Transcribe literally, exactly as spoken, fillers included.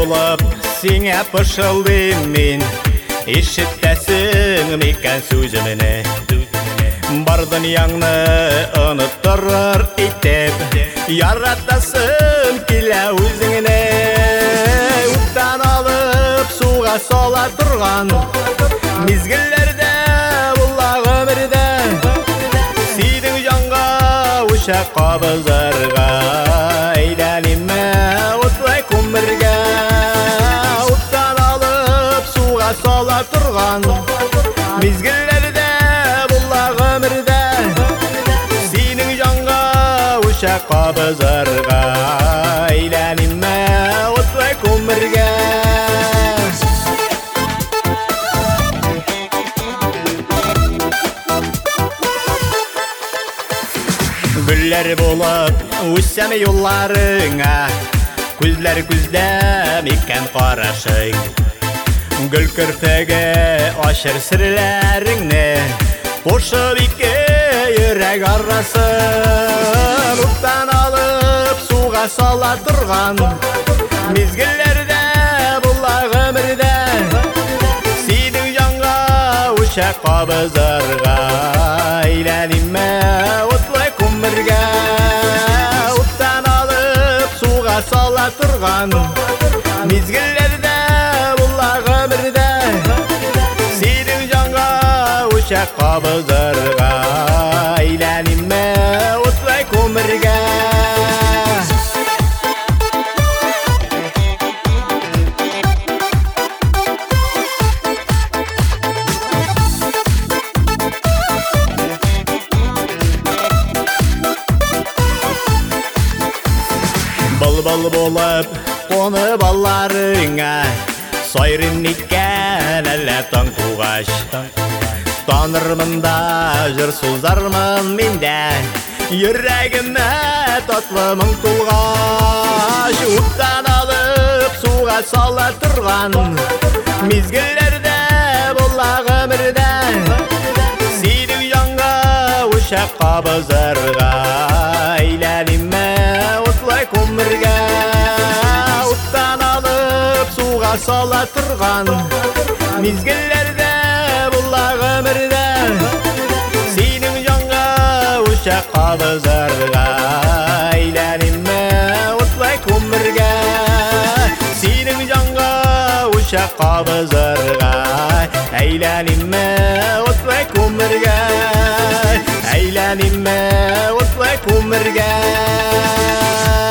болып сеңе пышылдым мен, ишеттесің мекен сөзіміне. Бар дүнияңны ұныттырыр иттеп, яратасым келе өзіңіне. Уттан алып суға сола тұрған мезгіллерде бұлла өмірде, сүйдің жанға ушақ қабызарға, әйленіме отлай көмірге. Уттан алып суға сола тұрған мезгіллерде бұлла өмірде, сүйдің жанға ушақ қабызарға, әйленіме отлай көмірге. Güller болып өссәм yollarыңа, күзләр күздәм икән қарашың. Гүл кіртігі ашыр сірләріңне, қошып ике йөрәк арасын. Уттан алып суға сала тұрған мезгіллерде бұлла өмірде, сүйдің жанға ушақ қабызарға, әйленіме отлай көмірге. Уттан алып суға сала тұрған мезгіллерде бұлла өмірде, сүйдің жанға ушақ қабызарға, әйленіме отлай көмірге. Бұл-бұл болып қоны баларыңа, сайрын икән әлі таң туғаш. Танырмында жыр созармын менде, йөрәгіме татлы мың толғаш. Уттан алып суға сала тұрған мезгіллерде бұлла өмірде, сүйдің жанға ушақ қабызарға, әйленіме отлай көмірге. Уттан алып суға сала тұрған мезгіллерде бұлла өмірде, сүйдің жанға ушақ қабызарға, әйленіме отлай көмірге. Сүйдің жанға ушақ қабызарға, әйленіме отлай көмірге, әйленіме отлай көмірге.